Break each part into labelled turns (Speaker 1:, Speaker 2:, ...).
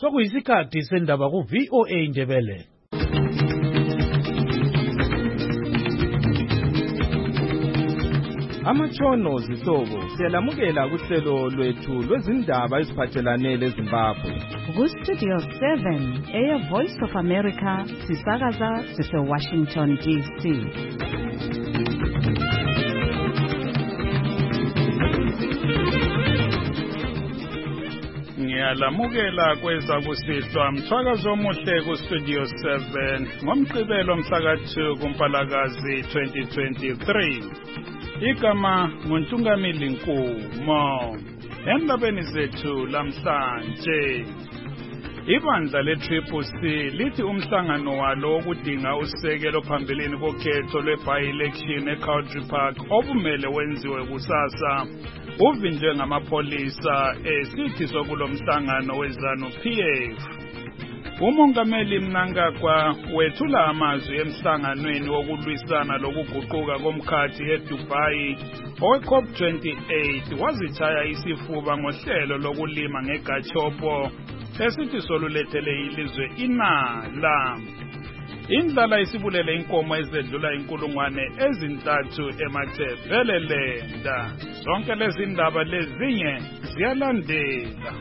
Speaker 1: Sokuyisikhathi sendaba ku VOA Indebele. Amatshono zihlobo siyalamukela kuhlelo lwethu lwezindaba eziphathelane leZimbabwe.
Speaker 2: Ku Studio 7 Air Voice of America sisakaza sise Washington DC.
Speaker 3: Ngiyalamukela kweza kusihlwa mthwakazo omuhle ku Studio 7 ngomgqibelo mhla ka-2 kuMpalakazi 2023. Igama nguNtungamili Nkumo. Endabeni zethu lamhlanje, ibandla le-CCC lithi umhlangano walo wokudinga usekelo phambilini kokhetho lwe-by-election eCountry Park obumele wenziwe kusasa uvinjwe ngamapholisa esithi sokulo mhlangano weZANU-PF. Umongameli Mnangagwa wethula amazwi emhlanganweni wokulwisana lokuguquka komkhathi eDubai owe-COP28 wazithaya isifuba ngohlelo lokulima ngeGachopo esithi solulethele ilizwe inala. Indlala isibulele inkomo ezedlula 3,000 eMathebelelenda. Zonke lezi ndaba lezinye ziyalandela.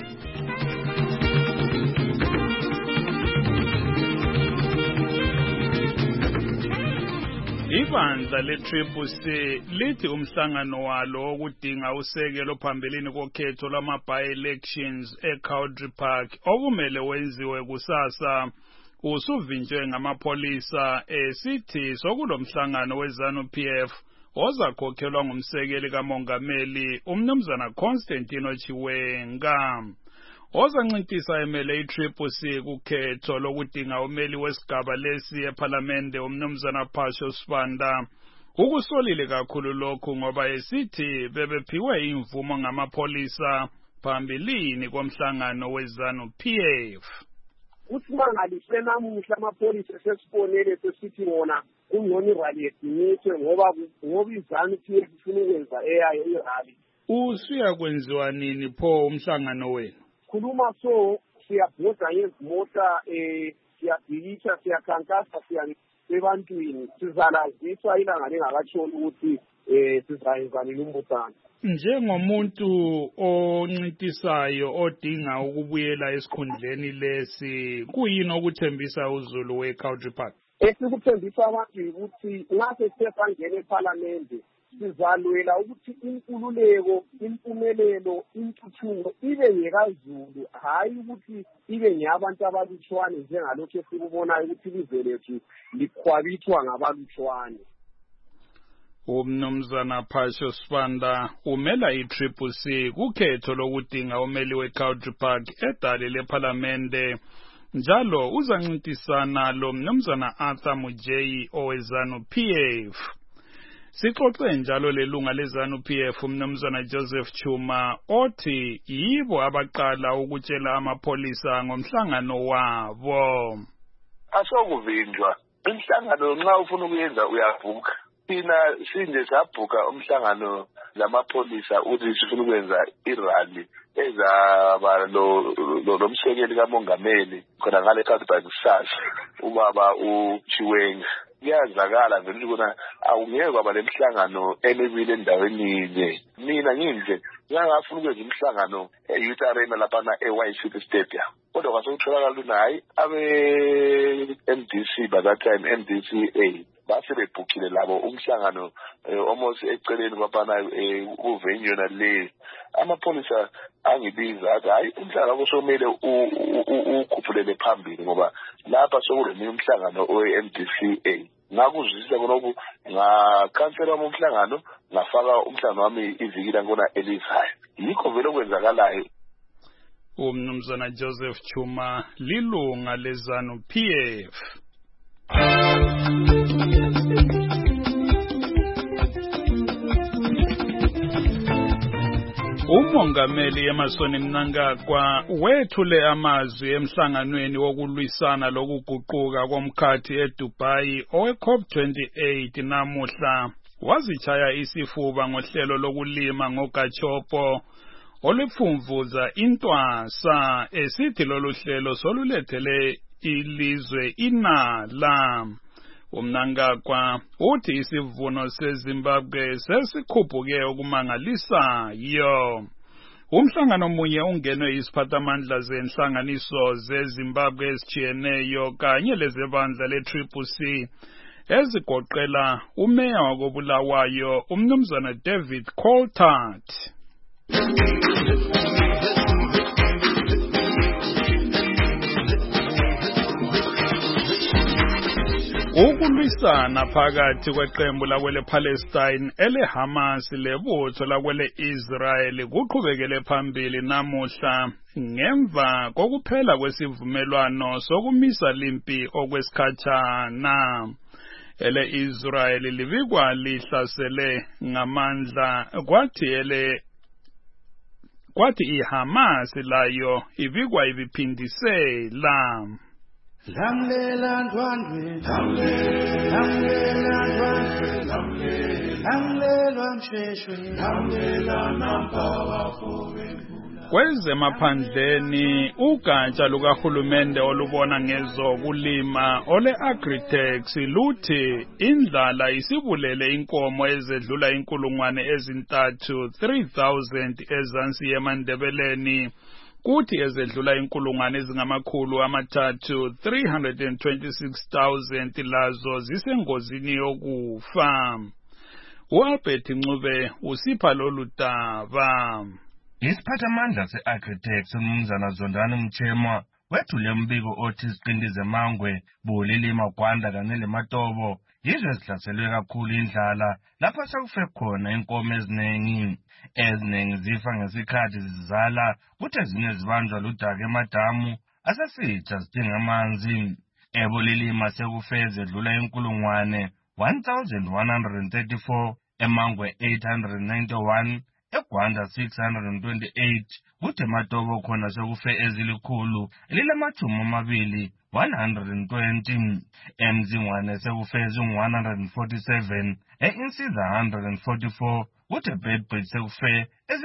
Speaker 3: Ibandla le-CCC lithi umhlangano walo wokudinga usekelo phambilini kokhetho lwama-by-elections eCountry Park obumele wenziwe kusasa usuvinjwe ngamapholisa esithi sokulo mhlangano weZANU-PF ozakhokhelwa ngumsekeli kamongameli umnumzana Constantino Chiwenga. Ozancintisa emele i-CCC kukhetho lokudinga umeli wesigaba lesi ephalamende umnumzana Phasho Sibanda ukusolile kakhulu lokhu ngoba esithi bebephiwe imvumo ngamapholisa phambilini komhlangano weZANU-PF.
Speaker 4: Usimangaliswe namuhla amapholisa sesibonele sesithi wona kungcono irali yediniswe ngoba iZANU-PF ifuna ukwenza eyayo irali.
Speaker 3: Usuyakwenziwa nini pho umhlangano wenu?
Speaker 4: Khuluma so siyabhoda ngezimota siyabhikisha siyakhankasa ebantwini sizalaziswa ilanga lingakatshoni ukuthi sizayenzani lumbutano.
Speaker 3: Njengomuntu oncintisayo odinga ukubuyela esikhundleni lesi kuyini okuthembisa uZulu weCountry Park?
Speaker 4: Esikuthembisa abantu ukuthi nxa sesifangene ePhalamende sizalwela ukuthi inkululeko, impumelelo, intuthuko ibe ngekaZulu, hayi ukuthi ibe ngeyabantu abalutshwane njengalokho esikubonayo ukuthi ilizwe lethu likhwabithwa ngabalutshwane.
Speaker 3: Umnumzana Phasho Sibanda umela i-CCC kukhetho lokudinga umeli weCountry Park edale lePhalamende. Njalo uzancintisana lo mnumzana Arthur Mujeyi oweZANU-PF. Sixoxe njalo lelunga leZANU-PF umnumzana Joseph Chuma othi yibo abaqala ukutshela amapholisa ngomhlangano wabo.
Speaker 5: Asokuvinjwa umhlangano nxa ufuna ukuyenza uyabhuka. Thina sinje sabhuka umhlangano lamapholisa uthi sifuna ukwenza irally ezaba lomsekeli kamongameli khona ngale Country Park kusasa ubaba uChiwenga. Kuyazakala vele ukuthi awungeke kwaba lemhlangano emibili endaweni yinye. Mina nginje ngingafuna ukwenza umhlangano eYouth Arena lapha eWhite Stadium. Kodwa kwasokutholakala unayi abe-MDC by that time MDCA base bebhukile labo umhlangano almost eceleni kwapana uvenue yona le. Amapholisa angibiza athi hayi umhlangano kusomele ukhuphulele phambili ngoba lapha sokuleminye umhlangano owe-MDCA. Ngakuzwisisa khonokho ngakhansela umhlangano ngafaka umhlangano wami iviki langona elizayo. Yikho vele okwenzakalayo.
Speaker 3: Umnumzana Joseph Chuma lilunga leZANU-PF. Umongameli Emmerson Mnangagwa wethule amazwi emhlanganweni wokulwisana lokuguquka komkhathi eDubai owe-COP28 namuhla. Wazitshaya isifuba ngohlelo lokulima ngoGachopo olufumvuza intwasa esithi lolu hlelo solulethele ilizwe inala. Umnangagwa uthi isivuno seZimbabwe sesikhuphuke okumangalisayo. Umhlangano omunye ungenwe isiphathamandla zenhlanganiso zeZimbabwe ezijiyeneyo kanye lezebandla le-CCC ezigoqela umeya wakobulawayo umnumzana David Coltart. Ukulwisana phakathi kweqembu lakwele Palestine ele-Hamas lebutho lakwele Israel kuqhubekele phambili namuhla ngemva kokuphela kwesivumelwano sokumisa limpi okwesikhatshana. Ele-Israel libikwa lihlasele ngamandla kwathi iHamas layo ibikwa ibiphindisela.
Speaker 6: Lamlela ndwandwe, lamlela ndwandwe, lamlela msheshwe, lamlela nampawa kobembula.
Speaker 3: Kwezemaphandleni ugatsha lukahulumende olubona ngezokulima ole-Agritex luthi indlala isibulele inkomo ezedlula 3,000 ezansi yeMandebeleni. Kuthi ezedlula 326,000 lazo zisengozini yokufa. U-Albert Ncube usipha lolu daba.
Speaker 7: Isiphathamandla se-Agritex umnumzana Zondani Mchemwa wethule umbiko othi iziqindize Mangwe, Bulilima, Gwanda kanye leMatobo yizo ezihlaselwe kakhulu indlala lapho sekufe khona inkomo eziningi zifa ngesikhathi zizala kuthi ezinye zibanjwa ludaka emadamu asesitsha zidinga amanzi. eBulilima sekufe ezedlula 1,134, eMangwe 891, eGwanda 628, kuthi eMatobo khona sekufe ezilikhulu elilamatshumi 120, eMzingwane sekufe 147, e-Insiza 144, kuthi eBedbridge sekufe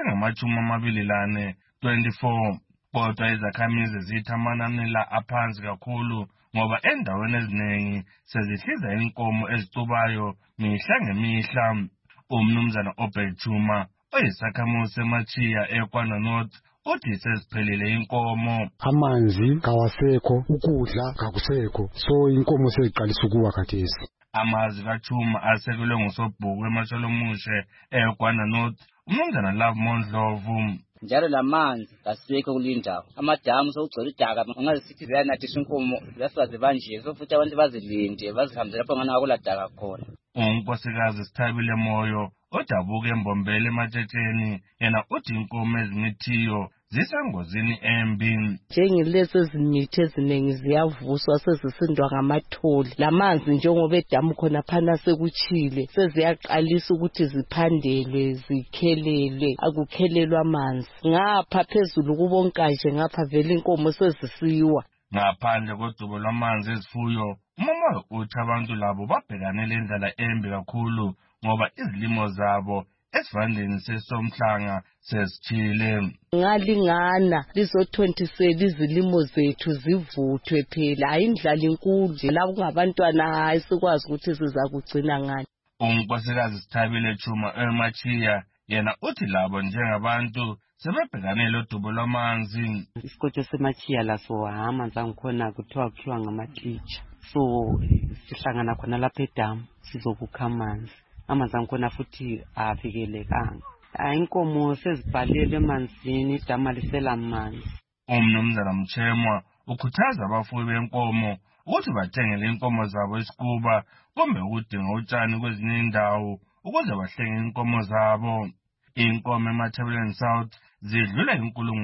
Speaker 7: ezingamashumi 24. Kodwa izakhamizi zithi amanani la aphansi kakhulu ngoba endaweni eziningi sezihliza inkomo ezixubayo mihla ngemihla. Umnumzana Obechuma oyisakhamuzi seMachiya eKwana North uthi seziphelile inkomo.
Speaker 8: Amanzi kawasekho, ukudla kakusekho, so inkomo seziqalisa ukuwa khathesi.
Speaker 7: Amazwi kaChuma asekelwe nguSobhuku eMasholomushe eKwana North umnumzana Love Mondlovu.
Speaker 9: Njalo lamanzi kasekho kulindawo, amadamu sokugcwele idaka, angazisithi ziyanathisa inkomo ziyasuka banjike, so futhi abantu bazilinde bazihambe lapho ngana kula daka khona.
Speaker 7: Unkosikazi Sithabile Moyo odabuka embombele ematshetsheni yena uthi inkomo ezimithiyo zisengozini embi.
Speaker 10: Njengilezo ezimithi eziningi ziyavuswa sezisindwa ngamatholi, lamanzi njengoba edamu khona phana sekuchile seziyaqalisa ukuthi ziphandelwe zikhelelwe, akukhelelwa amanzi ngapha phezulu kubonkaje ngapha vele inkomo sezisiwa.
Speaker 7: Ngaphandle kodubo lwamanzi ezifuyo, uMama uthi abantu labo babhekane lendlela embi kakhulu ngoba izilimo zabo esivandeni sesomhlanga sesichile.
Speaker 10: Ngalingana lizothontisela izilimo zethu zivuthwe phela, ayindlala inkulu nje la kungabantwana ayisikwazi ukuthi sizakugcina ngani.
Speaker 7: Unkosikazi Sithabile Chuma eMachiya yena uthi labo njengabantu sebebhekane lodubo lwamanzi.
Speaker 11: Isikole seMachiya laso amanzi angikhona kuthiwa ngama-teacher, so sihlangana khona lapha edamu sizokukha amanzi. Amanzi angikhona futhi avikelekanga. Inkomo sezibhalele emanzini, idamu alisela amanzi.
Speaker 7: Umnumzana Mchemwa ukhuthaza abafuyi benkomo ukuthi bathengele inkomo zabo isikuba kumbe ukudinga utshani kwezinye indawo ukuze bahlenge inkomo zabo. Inkomo eMatabeleni South zidlula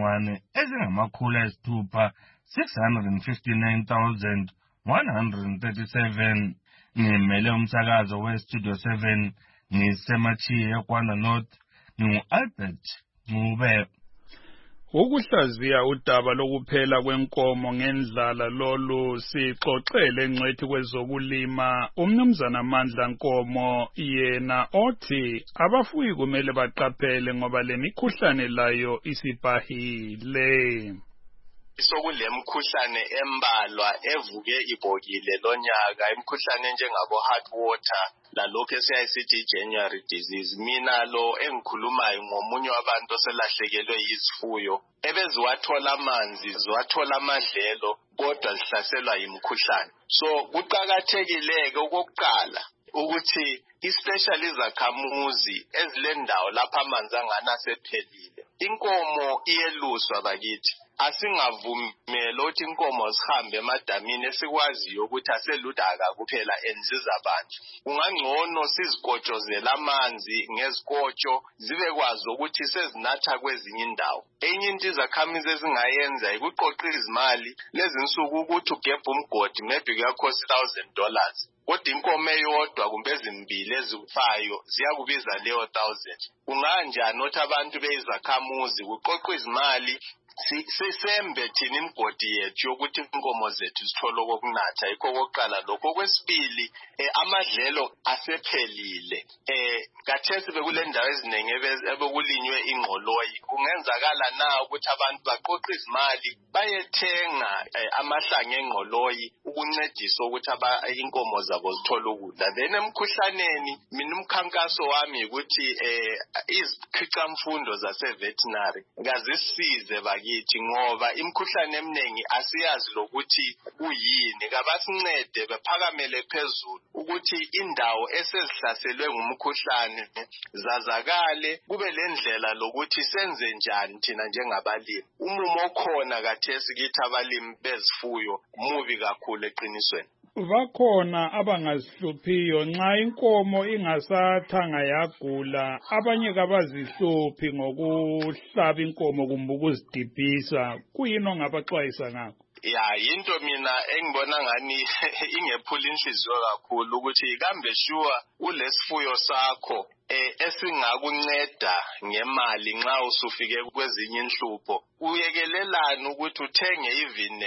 Speaker 7: 659,137. Ngimele umsakazo weStudio 7 ngiseMachiya eKwana North, ngingu-Albert Ncube.
Speaker 3: Ukuhlaziya udaba lokuphela kwenkomo ngendlala lolu sixoxele ngcwethi kwezokulima umnumzana Amandla Nkomo yena othi abafuyi kumele baqaphele ngoba lemikhuhlane layo isibhahile.
Speaker 12: Sokulemkhuhlane embalwa evuke ibhokile lonyaka imkhuhlane njengabo heart water lalokho esiyayisithi January disease. Mina lo engikhulumayo ngomunye wabantu oselahlekelwe yizifuyo ebeziwathola amanzi ziwathola amadlelo kodwa zihlaselwa yimkhuhlane. So kuqhakathekile okokuqala ukuthi especially izakhamuzi ezilendawo lapha amanzi angana sephelile inkomo iyeluswa bakithi. Asingavumela ukuthi inkomo zihambe emadamini esikwaziyo ukuthi aseludaka kuphela enziza abantu. Kungangcono sizigotshozela amanzi ngezikotsho zibe kwazi ukuthi sezinatha kwezinye indawo. Enye into izakhamizi ezingayenza ikuqoqa izimali lezi nsuku ukuthi ugebhe umgodi maybe kuyakhosta $1,000. Kodwa inkomo eyodwa kumbe ezimbili ezifayo ziyakubiza leyo 1,000. Kunganjani ukuthi abantu beyizakhamuzi kuqoqwa izimali sisembe thina imgodi yethu yokuthi inkomo zethu zithole okunatha ikho kokuqala lokho. Kwesibili amadlelo asephelile kathesi bekule ndawo eziningi ebekulinywe ingqoloyi. Kungenzakala na ukuthi abantu baqoqa izimali bayethenga amahlanga engqoloyi ukuncedisa ukuthi inkomo zabo zithole ukudla. Then emkhuhlaneni mina umkhankaso wami ukuthi izikhicamfundo zase veterinary ngazisize bakithi ngoba imkhuhlane eminingi asiyazi lokuthi kuyini. Kabasincede bephakamele phezulu ukuthi indawo esezihlaselwe ngumkhuhlane zazakale kube lendlela lokuthi senze njani thina njengabalimi. Umumo okhona kathesi kithi abalimi bezifuyo mubi kakhulu eqinisweni.
Speaker 3: Bakhona abangazihluphiyo nxa inkomo ingasathanga yagula abanye kabazihluphi ngokuhlaba inkomo kumbe ukuzidibhisa. Kuyini ongabaxwayisa ngakho?
Speaker 12: Ya into mina engibona ngani ingephula inhliziyo kakhulu ukuthi kambe sure ulesifuyo sakho esingakunceda ngemali nxa usufike kwezinye inhlupho. Uyekelelana ukuthi uthenge even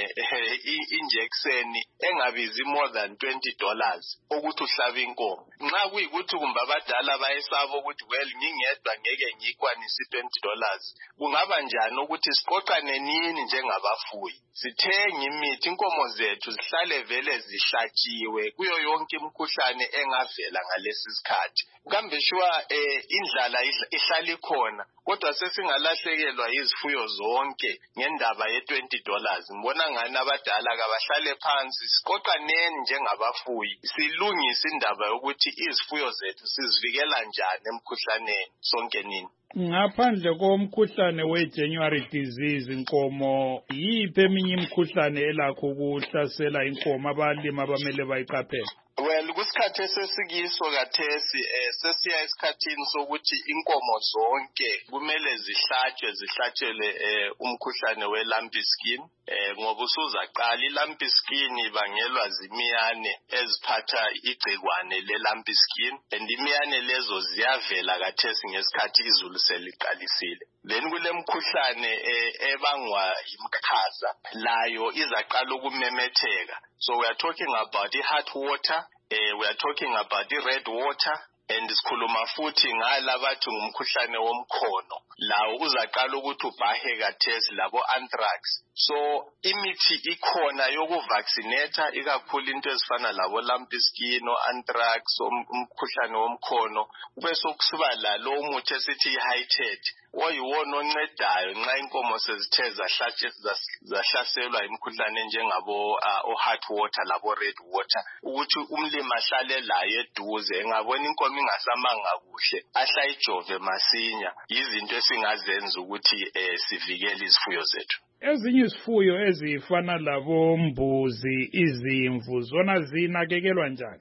Speaker 12: injection engabizi more than $20 ukuthi uhlabe inkomo. Nxa kuyikuthi kumbe abadala bayesaba ukuthi well ngingedwa ngeke ngikwanise $20, kungaba njani ukuthi siqoqane nini njengabafuyi sithenge imithi inkomo zethu zihlale vele zihlatshiwe kuyo yonke imkhuhlane engavela ngalesi sikhathi. Kambe sure indlala ihlala ikhona kodwa sesingalahlekelwa izifuyo zonke ngendaba ye$20. Ngibona ngani abadala kabahlale phansi siqoqaneni njengabafuyi silungise indaba yokuthi izifuyo zethu sizivikela njani emkhuhlaneni sonke nini.
Speaker 3: Ngaphandle komkhuhlane we-January disease inkomo yiphi eminye imkhuhlane elakho ukuhlasela inkomo abalimi abamele bayiqaphele?
Speaker 12: Well kusikhathi esesikiso kathesi sesiya esikhathini sokuthi inkomo zonke kumele zihlatshelwe umkhuhlane we-lumpy skin ngoba usuzaqala i-lumpy skin ibangelwa zimiyane eziphatha igcikwane le-lumpy skin and imiyane lezo ziyavela kathesi ngesikhathi izulu seliqalisile. Then kulemkhuhlane ebangwa yimkhaza layo izaqala ukumemetheka. So we are talking about the heart water, we are talking about the red water, and sikhuluma futhi ngalabathi ngumkhuhlane womkhono lawo uzaqala ukuthi ubhahe kathesi labo anthrax. So imithi ikhona yokuvaccinate ikakhulu into ezifana labo lumpy skin o anthrax umkhuhlane womkhono kube sokusiba lalo umuthi esithi i-Hyted oyiwona oncedayo nxa inkomo sezithe zahlaselwa imikhuhlane enjengabo o-heart water labo red water ukuthi umlimi ahlale layo eduze engabona inkomo ingasamanga kuhle ahlayijove masinya. Izinto esingazenza ukuthi sivikele izifuyo zethu.
Speaker 3: Ezinye izifuyo ezifana labo mbuzi izimvu zona zinakekelwa njani?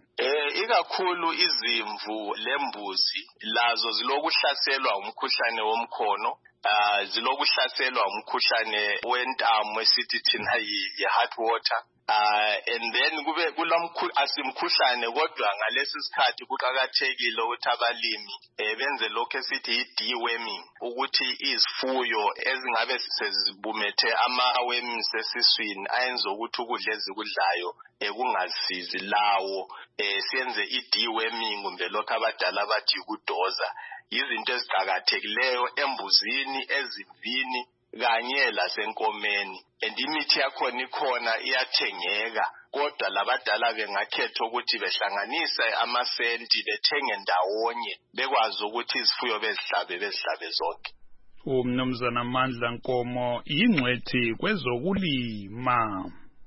Speaker 12: Ikakhulu izimvu lembuzi lazo zilokuhlaselwa umkhuhlane womkhono zilokuhlaselwa umkhuhlane wentamo esithi thina yi-heart water. And then asimkhuhlane kodwa ngalesi sikhathi kuqakathekile ukuthi abalimi benze lokho esithi yi-deworming, ukuthi izifuyo ezingabe sezibumethe ama-worms esiswini ayenza ukuthi ukudla ezikudlayo kungasizi lawo, siyenze i-deworming kumbe lokho abadala bathi ukudoza. Izinto eziqakathekileyo embuzini, ezimvini kanye lasenkomeni. And imithi yakhona ikhona iyathengeka, kodwa labadala bengakhetha ukuthi behlanganise amasenti bethenge ndawonye bekwazi ukuthi izifuyo bezihlabe zonke.
Speaker 3: Umnumzana Mandla Nkomo yingcwethi kwezokulima.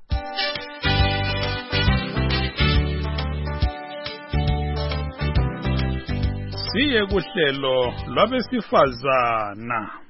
Speaker 3: Siye kuhlelo lwabesifazana.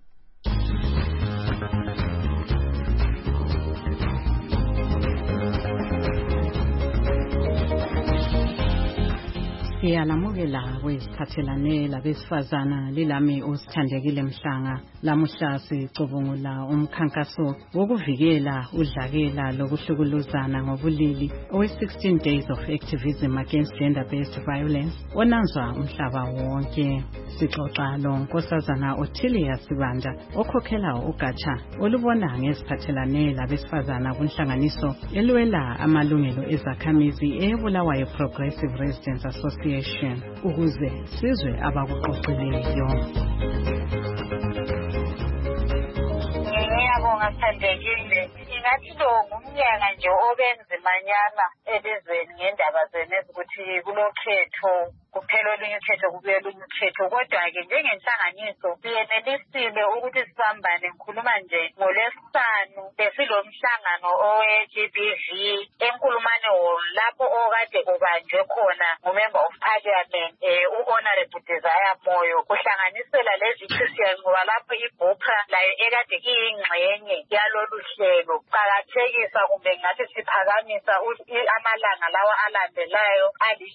Speaker 2: Siyalamukela kwesiphathelane labesifazana lilami uSithandekile Mhlanga. Lamuhla sicubungula umkhankaso wokuvikela udlakela lokuhlukuluzana ngobulili owe-16 days of activism against gender-based violence onanzwa umhlaba wonke. Sixoxa loNkosazana Ottilia Sibanda okhokhela ugatsha olubona ngesiphathelane labesifazana kunhlanganiso elwela amalungelo ezakhamizi eBulawayo Progressive Residents Association ukuze sizwe abakuxoxileyo.
Speaker 13: Ngiyabonga Sithandekile. Ngathi lo ngumnyaka nje obenzimanyana elizweni ngendaba zenezi ukuthi kulokhetho kuphela olunye ukhetho kubuye olunye ukhetho, kodwa-ke njengenhlanganiso siyenelisile ukuthi sibambane. Ngikhuluma nje ngoLwesihlanu besilomhlangano owe-GBV eNkulumane Hall lapho okade ubanjwe khona ngumember of parliament u-Honorable Desire Moyo kuhlanganisela lezi Christians ngoba lapho iBUPRA layo ekade iyingxenye yalolu hlelo qakathekisa kumbe ngathi siphakamisa amalanga lawa alandelayo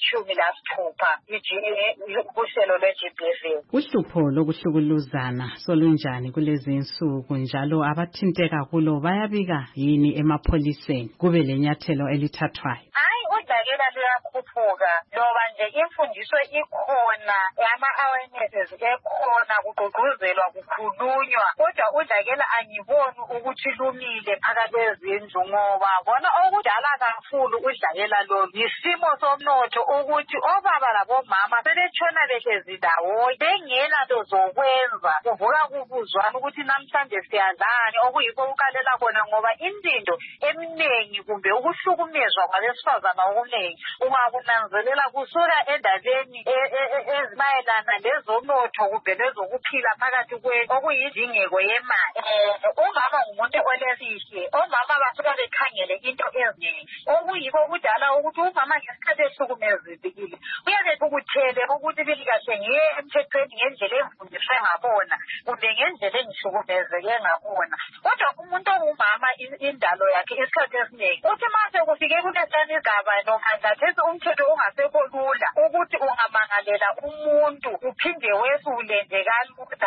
Speaker 13: ali-16 kuhlelo lwe-GBV.
Speaker 2: Uhlupho lokuhlukuluzana solunjani kulezi insuku njalo abathinteka kulo bayabika yini emapholiseni kube lenyathelo elithathwayo?
Speaker 13: Udlakela luyakhuphuka ngoba nje imfundiso ikhona, ama-awarenesses ekhona, kugqugquzelwa, kukhulunywa, kodwa udlakela angiboni ukuthi lumile phakathi kwezindlu ngoba bona okudala kakhulu udlakela lolu yisimo somnotho ukuthi obaba labomama sebetshona behlezi ndawonye bengelanto zokwenza. Kuvuka kubuzwana ukuthi namhlanje siyadlani, okuyikho kuqalela khona ngoba into eminingi kumbe ukuhlukumezwa kwabesifazana okunengi ungakunanzelela kusuka endabeni ezimayelana lezomnotho kumbe lezokuphila phakathi okuyindingeko yemali. Umama ngumuntu olesihle, omama basuka bekhangele into ezinengi okuyikho kudala ukuthi umama ngesikhathi ehlukumezekile uyabe ukuthele ukuthi bilikahle ngiye emthethweni ngendlela emfundiswe ngabona kumbe ngendlela engihlukumezeke ngabona. Kodwa umuntu ongumama indalo yakhe isikhathi esiningi uthi mase kufike kulesani igaba nomhandathesi umthetho ungasekho lula ukuthi ungamangalela umuntu uphinde wesule nje kalula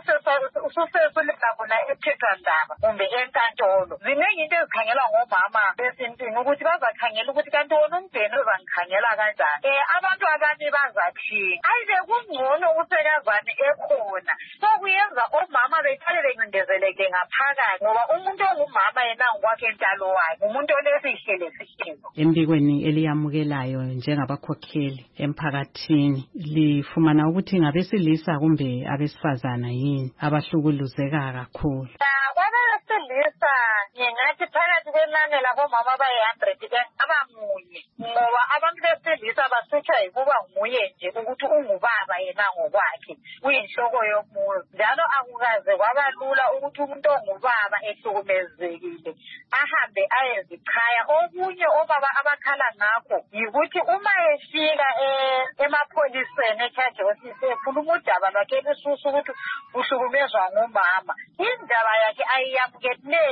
Speaker 13: ususesulela khona emthethwandaba kumbe enkantolo. Ziningi into ezikhangelwa ngomama besintwini ukuthi bazakhangela ukuthi kanti wona umndeni uzangikhangela kanjani. Abantu abanye bazathi ayibe kungcono usekazane ekhona, so kuyenza omama behlale bencindezeleke ngaphakathi ngoba umuntu ongumama yena ngokwakhe entalo wakhe umuntu olesihle lesihlelo.
Speaker 2: Embikweni eliyamukelayo njengabakhokheli emphakathini lifumana ukuthi ngabesilisa kumbe abesifazana yini abahlukuluzeka kakhulu?
Speaker 13: Kwabesilisa ngingathi phakathi kwenani labomama abayi-100 abamunye ngoba abantu besilisa basutshwa yikuba nguye nje ukuthi ungubaba yena ngokwakhe uyinhloko yomuzi, njalo akukaze kwaba lula ukuthi umuntu ongubaba ehlukumezekile ahambe ayezichaya. Okunye obaba abakhala ngakho yikuthi uma efika emapholiseni eChurch ekhuluma udaba lwakhe elisusu ukuthi uhlukumezwa ngumama, indaba yakhe ayiyamukeleki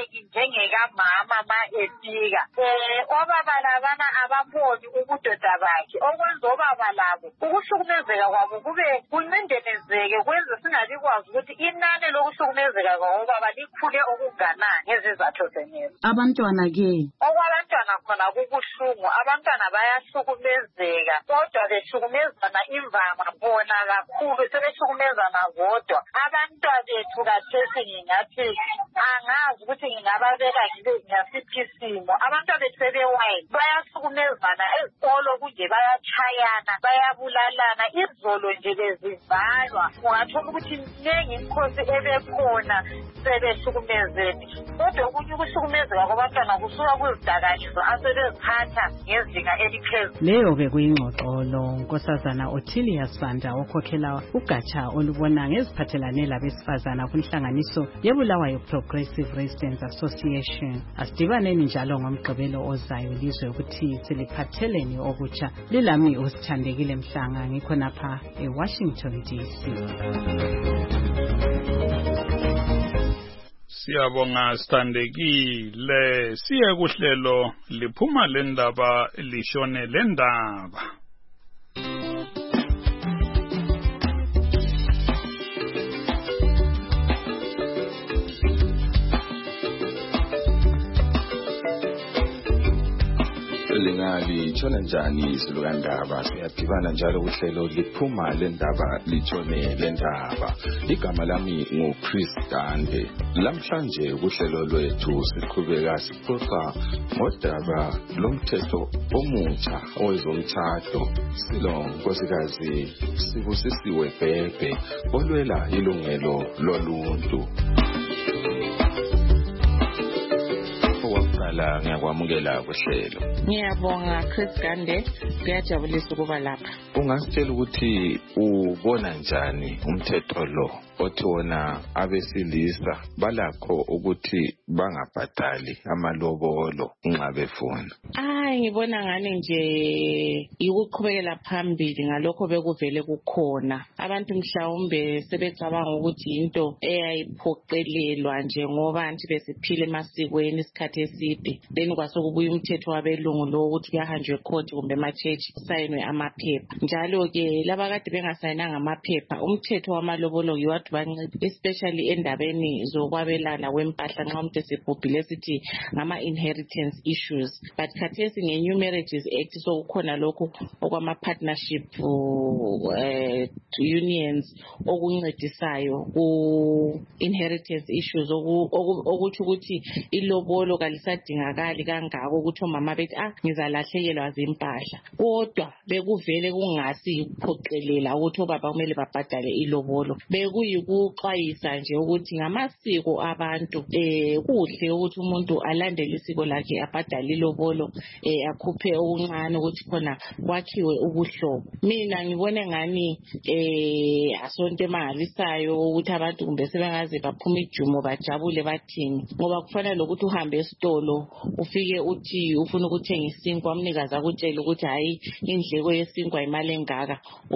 Speaker 13: engekamama ma efika. Obaba labana ababoni ubudoda bakhe okwenza obaba labo ukuhlukumezeka kwabo kube kuncindelezeke kwenza singabikwazi ukuthi inani lokuhlukumezeka kwabobaba likhule okunganani ngezizathu zenyezo.
Speaker 2: Abantwana ke
Speaker 13: okwabantwana khona kubuhlungu, abantwana bayahlukumezeka kodwa behlukumezana imvama bona kakhulu sebehlukumezana bodwa. Abantwana bethu kathesi ngingathi angazi ukuthi ngingababeka ngasiphi isimo. Abantwana bethu sebewayini bayahlukumezana ezikolo kunje bayatshayana bayabulalana, izolo nje bezivalwa. Ungathola ukuthi nengi imikhosi ebekhona sebehlukumezeni kodwa okunye ukuhlukumezeka kwabantwana kusuka kwizidakamizwa asebeziphatha ngezinga eliphezulu.
Speaker 2: Leyo bekuyingxoxolo Nkosazana Ottilia Sibanda okhokhela ugatsha olubona ngeziphathelane labesifazana kunhlanganiso yeBulawayo Progressive Residents Association. Asidibaneni njalo ngomgqibelo ozayo lizwe ukuthi seliphatheleni okutsha. Lilami usithandekile Mhlanga ngikhonapha eWashington DC.
Speaker 3: Siyabonga sithandekile, siye kuhlelo liphuma lendaba lishone lendaba.
Speaker 14: Lingali tshona njani silukandaba siyadibana njalo kuhlelo liphuma lendaba litshone lendaba. Igama lami nguChris Dande. Lamhlanje kuhlelo lwethu siqhubeka sixoxa ngodaba lomthetho omutsha owezomthetho silo nkosikazi Sibusisiwe Bhebhe olwela ilungelo loluntu. Waqala ngiyakwamukela kuhlelo.
Speaker 15: Ngiyabonga Chris Gande, kuyajabulisa ukuba lapha.
Speaker 14: Ungasitshela ukuthi ubona njani umthetho lo othi wona abesilisa balakho ukuthi bangabhadali amalobolo nxa befuna?
Speaker 15: Ngibona ngani nje ukuqhubekela phambili ngalokho bekuvele kukhona. Abantu mhlawumbe sebecabanga ukuthi into eyayiphoqelelwa nje ngoba anti besiphile emasikweni isikhathi eside. Then kwasokubuya umthetho wabelungu lo ukuthi kuyahanjwe court kumbe ema-church sayinwe amaphepha. Njalo ke laba kade bengasayinanga amaphepha umthetho wamalobolo yiwathi bancede especially endabeni zokwabelana kwempahla nxa umuntu esebhubhile sithi ngama-inheritance issues. But khathesi nge-New Marriages Act sokukhona lokhu okwama-partnership unions okuncedisayo ku-inheritance issues okutsho ukuthi ilobolo kalisadingakali kangako ukuthi omama bethi ngizalahlekelwa zimpahla. Kodwa bekuvele kungasi kuphoqelela ukuthi obaba kumele babhadale ilobolo. Bekuyikuxwayisa nje ukuthi ngamasiko abantu kuhle ukuthi umuntu alandele isiko lakhe abhadale ilobolo akhuphe okuncane ukuthi khona kwakhiwe ubuhlobo. Mina ngibone ngani asonto emangalisayo ukuthi abantu kumbe sebengaze baphuma ijumo bajabule bathini ngoba kufanele lokuthi uhambe esitolo ufike uthi ufuna ukuthenga isinkwa umnikazi akutshela ukuthi hayi indleko yesinkwa imali engaka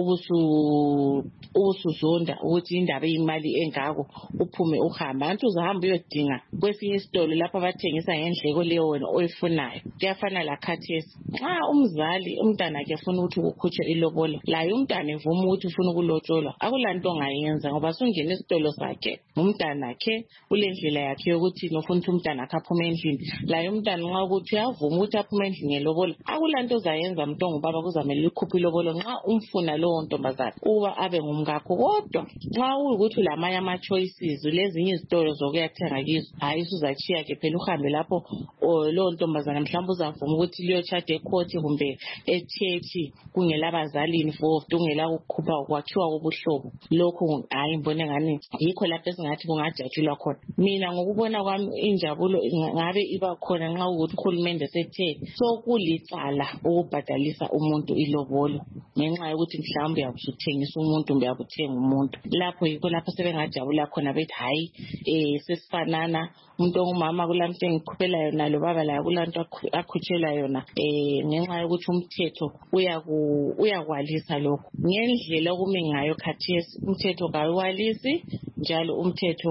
Speaker 15: ubusuzonda ukuthi indaba eyimali engako uphume uhambe. Antu uzahamba uyodinga kwesinye isitolo lapho abathengisa ngendleko leyo wena oyifunayo. Kuyafana la khathesi nxa umzali umntana akhe ufuna ukuthi ukukhutshwe ilobolo laye umntana evuma ukuthi ufuna ukulotsholwa akulanto ongayenza ngoba sungena esitolo sakhe umntana akhe kule ndlela yakhe yokuthi nofuna ukuthi umntana akhe aphume endlini laye umntana nxa ukuthi uyavuma ukuthi aphume endlini ngelobolo akulanto ozayenza mntongo baba kuzamele likhuphe ilobolo nxa umfuna lowo ntombazana uba abe ngumkakho. Kodwa nxa uyukuthi lamanye ama-choices lezinye izitolo zokuyathenga kizo hayi uzachiya ke phela uhambe lapho lowo ntombazana mhlawumbe uzavuma ukuthi liyochata ecourt kumbe echechi kungelabazali involved kungela ukukhupha ukwakhiwa kobuhlobo. Lokhu hayi ngibone ngani yikho lapho esingathi kungajatshulwa khona. Mina ngokubona kwami injabulo ngabe iba khona nxa ukuthi uhulumende sethe sokulicala ukubhadalisa umuntu ilobolo ngenxa yokuthi mhlawumbe uyabuthengisa umuntu kumbe uyabuthenga umuntu. Lapho yikho lapho sebengajabula khona bethi hayi sesifanana umuntu ongumama kulanto engikhuphela yona lo baba layo kulanto akhutshelwa yona ngenxa yokuthi umthetho uyakwalisa lokho ngendlela okumi ngayo khathesi. Umthetho kayiwalisi njalo umthetho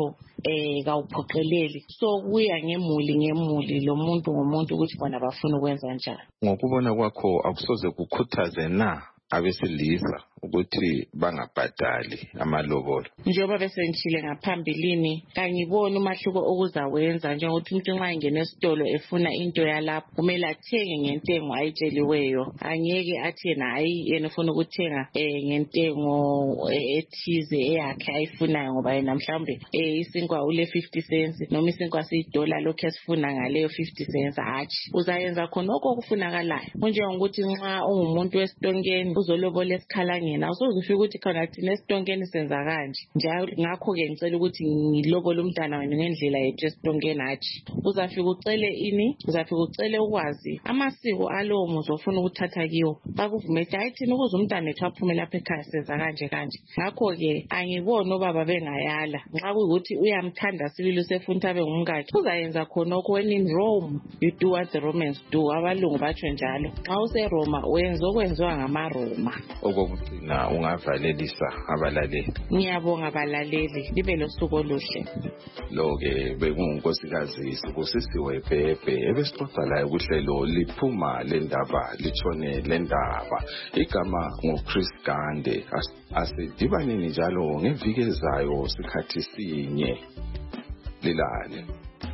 Speaker 15: kawuphoqeleli. So kuya ngemuli lo muntu ngomuntu ukuthi bona bafuna ukwenza njani.
Speaker 14: Ngokubona kwakho akusoze kukhuthaze na abesilisa ukuthi bangabhadali amalobolo?
Speaker 15: Njengoba bese ngishile ngaphambilini kangiboni umahluko okuzawenza njengokuthi umuntu nxa engena esitolo efuna into yalapho kumele athenge ngentengo ayitsheliweyo. Angeke athi yena hayi yena ufuna ukuthenga ngentengo ethize eyakhe ayifunayo ngoba yena mhlawumbe isinkwa ule 50 cents noma isinkwa $1 lokho esifuna ngaleyo 50 cents hatshi. Uzayenza khonoko okufunakalayo. Kunjengokuthi nxa ungumuntu wesitonkeni uzolobola esikhalangeni awusoze ufike ukuthi khona thina esitonkeni senza kanje njalo ngakho ke ngicela ukuthi ngilobole umntana wena ngendlela yethu esitonkeni hatshi. Uzafika ucele ini? Uzafika ucele ukwazi amasiko alowo muzi ofuna ukuthatha kiwo bakuvume hayi thina ukuze umntana wethu aphume lapha ekhaya senza kanje. Ngakho ke angiboni obaba bengayala nxa kuyikuthi uyamthanda sibili usefuna abe ngumkakhe uzayenza khonoko. When in Rome you do what the Romans do. Abalungu batsho njalo nxa useRoma wenza okwenziwa ngamaRoma.
Speaker 14: Okokugcina ungavalelisa abalaleli.
Speaker 15: Ngiyabonga abalaleli libe losuku oluhle.
Speaker 14: Lo-ke bekungunkosikazi Sibusisiwe Bhebhe ebesixoxa laye kuhlelo liphuma lendaba litshone lendaba. Igama nguChris Gande. Asidibaneni njalo ngeviki ezayo sikhathi sinye. Lilale.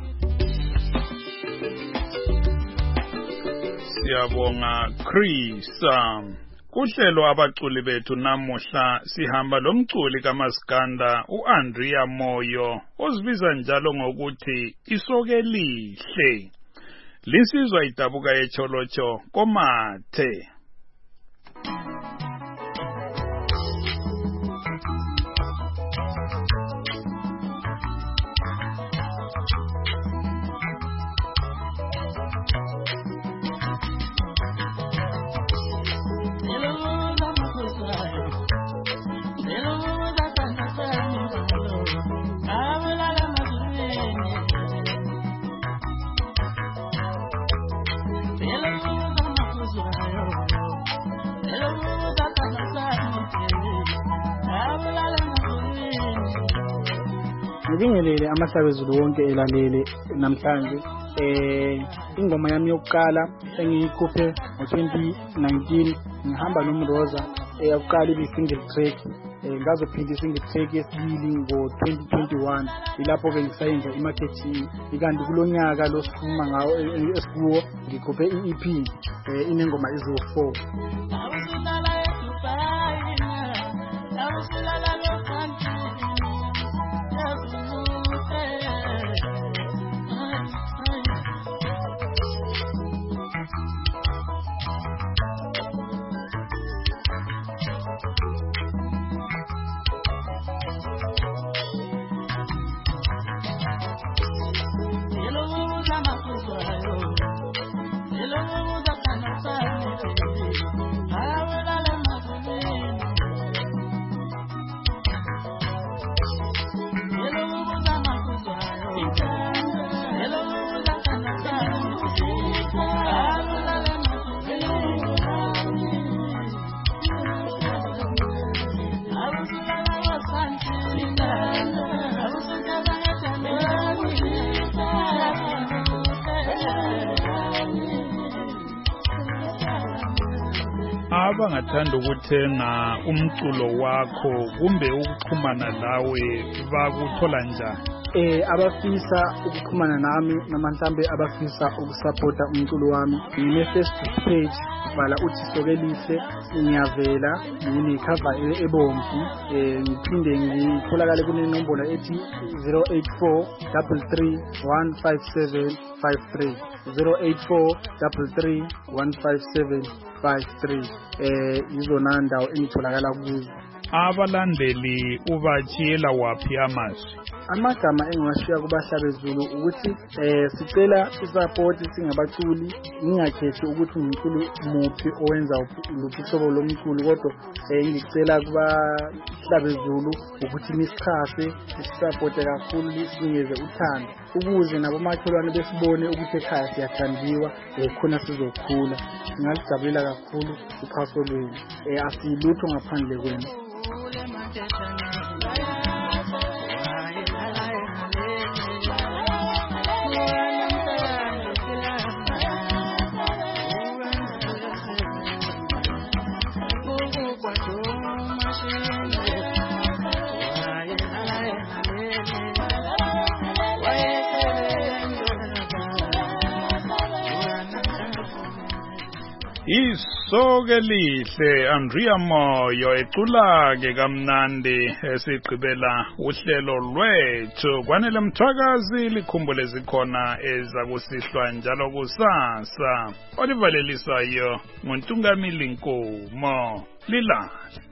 Speaker 3: Siyabonga Chris. Kuhlelo abaculi bethu namuhla sihamba lomculi kaMaskanda uAndrea Moyo ozibiza njalo ngokuthi Isokelihle. Lisizwa idabuka yecholocho komathe.
Speaker 16: Ngibingelele amahlabezulu wonke elalele namhlanje. Ingoma yami yokuqala engiyikhuphe ngo-2019 ngihamba noMroza eyokuqala ibi-single track. Ngazophinda i-single track yesibili ngo-2021 ilapho ke ngisayenza i-marketing. Ikanti kulonyaka lo sikhuluma ngawo esikuwo ngikhuphe i-EP inengoma eziwu-4. Abangathanda ukuthenga umculo wakho kumbe ukuxhumana lawe bakuthola njani? Abafisa ukuxhumana nami noma mhlambe abafisa ukusupporta umculo wami ngine-Facebook page bhala uthi Isokelihle ngiyavela nginecover ebomvu. Ngiphinde ngitholakale kunenombolo ethi 084 33 157 53 084 33 157 53. Izona ndawo engitholakala kuzo.
Speaker 3: Abalandeli ubachiyela waphi amazwi?
Speaker 16: Amagama engiwashiya kubahlabezulu ukuthi sicela isupport singabaculi, ngingakhethi ukuthi umculi muphi owenza luphi hlobo lomculi, kodwa ngicela kubahlabezulu ukuthi nisichase support kakhulu, sinikeze uthando ukuze nabo makhelwane besibone ukuthi ekhaya siyathandiwa, khona sizokhula. Ngingalijabulela kakhulu uphaso lwenu. Asilutho ngaphandle kwenu.
Speaker 3: Isoke lihle Andrea Moyo ecula ke kamnandi esigqibela uhlelo lwethu kwanele mthwakazi likhumbule zikhona ezakusihlwa njalo kusasa olivalelisayo nguNtungamili Nkomo lilala